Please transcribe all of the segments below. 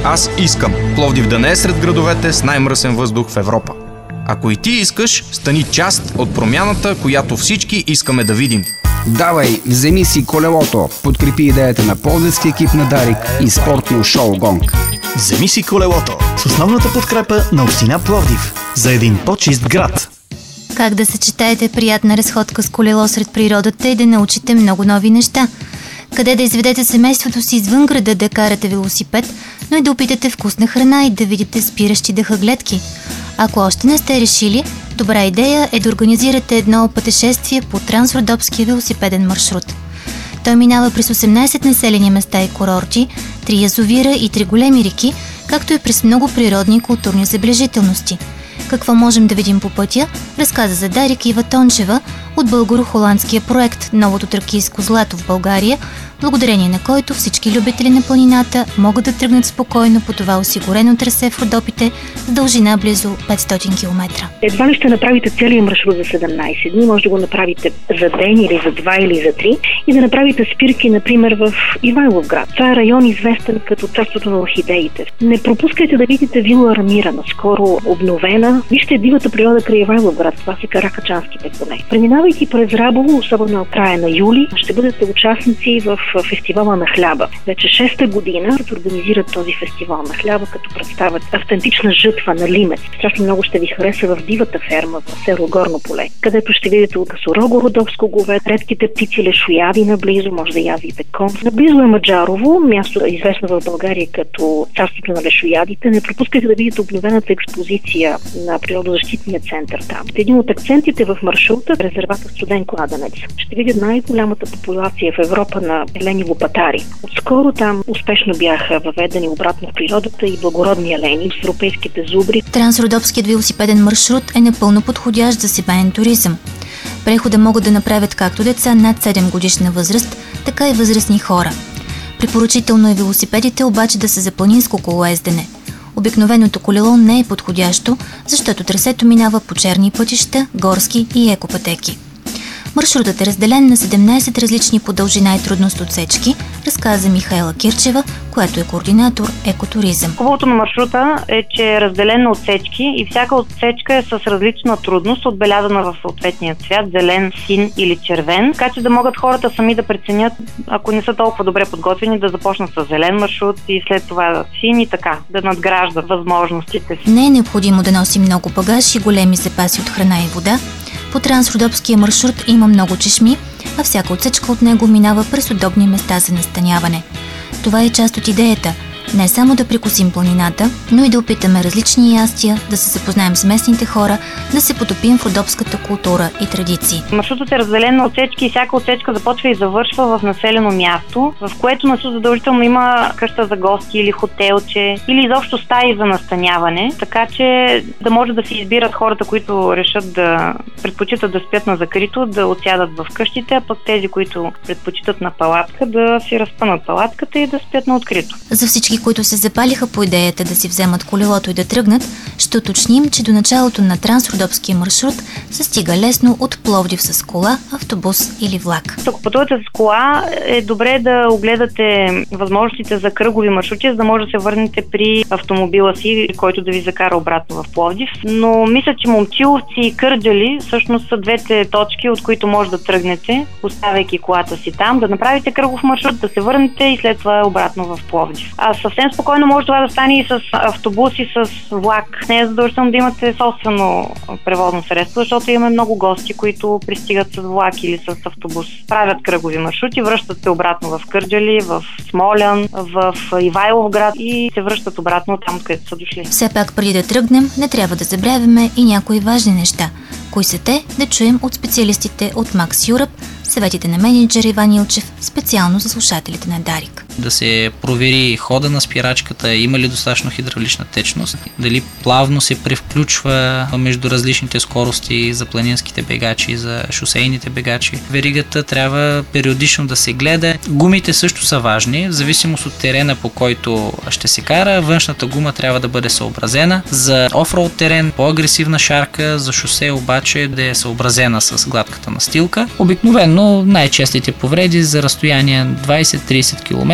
Аз искам Пловдив да не е сред градовете с най-мръсен въздух в Европа. Ако и ти искаш, стани част от промяната, която всички искаме да видим. Давай, вземи си колелото. Подкрепи идеята на пловдивски екип на Дарик и спортно шоу Гонг. Вземи си колелото с основната подкрепа на община Пловдив за един по-чист град. Как да съчетаете приятна разходка с колело сред природата и да научите много нови неща? Къде да изведете семейството си извън града да карате велосипед, но и да опитате вкусна храна и да видите спиращи дъхогледки? Ако още не сте решили, добра идея е да организирате едно пътешествие по трансродопския велосипеден маршрут. Той минава през 18 населени места и курорти, 3 язовира и 3 големи реки, както и през много природни и културни забележителности. Какво можем да видим по пътя, разказа за Дарик Ива Тончева от българо-холандския проект «Новото тракийско злато» в България, благодарение на който всички любители на планината могат да тръгнат спокойно по това осигурено трасе в Родопите с дължина близо 500 км. Едва ли ще направите целият маршрут за 17 дни, може да го направите за ден или за 2 или за 3 и да направите спирки, например, в Ивайловград. Това е район известен като царството на орхидеите. Не пропускайте да видите вила Рамира, наскоро обновена. Вижте дивата природа край Ивайловград, това са каракачанските поне. Преминавайки през Рабово, особено в края на юли, ще бъдете участници в фестивала на хляба. Вече 6-та година организират този фестивал на хляба, като представят автентична жътва на лимец. Страшно много ще ви хареса в дивата ферма в село Горно поле, където ще видите от сурого родопско гове, редките птици лешояди наблизо, може да язите кон. Наблизо е Маджарово, място известно в България като царството на лешоядите. Не пропускайте да видите обновената експозиция на природозащитния център там. Един от акцентите в маршрута е резервата Студен кладенец. Ще видят най-голямата популация в Европа на елени лопатари. Отскоро там успешно бяха въведени обратно в природата и благородни елени с европейските зубри. Трансродопският велосипеден маршрут е напълно подходящ за семейен туризъм. Прехода могат да направят както деца над 7 годишна възраст, така и възрастни хора. Препоръчително е велосипедите обаче да са за планинско колоездене. Обикновеното колело не е подходящо, защото трасето минава по черни пътища, горски и екопътеки. Маршрутът е разделен на 17 различни по дължина и трудност отсечки, разказа Михаела Кирчева, която е координатор екотуризъм. Хубавото на маршрута е, че е разделен на отсечки и всяка отсечка е с различна трудност, отбелязана в съответния цвят, зелен, син или червен, така че да могат хората сами да преценят, ако не са толкова добре подготвени, да започнат с зелен маршрут и след това син и така, да надграждат възможностите си. Не е необходимо да носи много багаж и големи запаси от храна и вода. По трансродопския маршрут има много чешми, а всяка отсечка от него минава през удобни места за настаняване. Това е част от идеята – не само да прекусим планината, но и да опитаме различни ястия, да се запознаем с местните хора, да се потопим в родопската култура и традиции. Маршрутът е разделен на отсечки и всяка отсечка започва и завършва в населено място, в което на задължително има къща за гости или хотелче, или изобщо стаи за настаняване, така че да може да се избират хората, които решат да предпочитат да спят на закрито, да отсядат в къщите, а пък тези, които предпочитат на палатка, да си разпънат палатката и да спят на открито. За всички, които се запалиха по идеята да си вземат колелото и да тръгнат, ще уточним, че до началото на трансродопския маршрут се стига лесно от Пловдив с кола, автобус или влак. Ако пътувате с кола, е добре да огледате възможностите за кръгови маршрути, за да може да се върнете при автомобила си, който да ви закара обратно в Пловдив. Но мисля, че Момчиловци и Кърджали всъщност са двете точки, от които може да тръгнете, оставяйки колата си там, да направите кръгов маршрут, да се върнете и след това обратно в Пловдив. А съвсем спокойно може това да стане и с автобус и с влак. Не е задължително да имате собствено превозно средство, защото имаме много гости, които пристигат с влак или с автобус. Правят кръгови маршрути, връщат се обратно в Кърджали, в Смолян, в Ивайловград и се връщат обратно там, където са дошли. Все пак преди да тръгнем, не трябва да забравяме и някои важни неща. Кои са те, да чуем от специалистите от Max Europe, съветите на мениджър Иван Илчев, специално за слушателите на Дарик. Да се провери хода на спирачката, има ли достатъчно хидравлична течност, дали плавно се превключва между различните скорости за планинските бегачи, за шосейните бегачи. Веригата трябва периодично да се гледа. Гумите също са важни, в зависимост от терена, по който ще се кара. Външната гума трябва да бъде съобразена. За офроуд терен, по-агресивна шарка, за шосе обаче да е съобразена с гладката настилка. Обикновено най-честите повреди за разстояние 20-30 км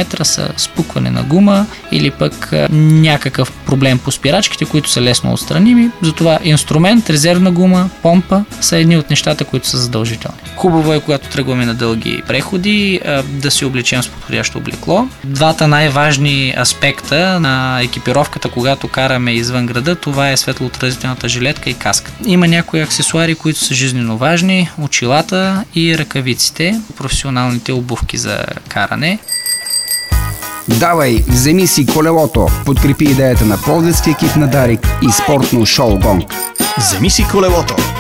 параметра са спукване на гума или пък някакъв проблем по спирачките, които са лесно отстраними. Затова инструмент, резервна гума, помпа са едни от нещата, които са задължителни. Хубаво е, когато тръгваме на дълги преходи, да се облечем с подходящо облекло. Двата най-важни аспекта на екипировката, когато караме извън града, това е светлоотразителната жилетка и каска. Има някои аксесуари, които са жизненно важни, очилата и ръкавиците, професионалните обувки за каране. Давай, вземи си колелото. Подкрепи идеята на пловдивския екип на Дарик и спортно шоу Гонг. Вземи си колелото.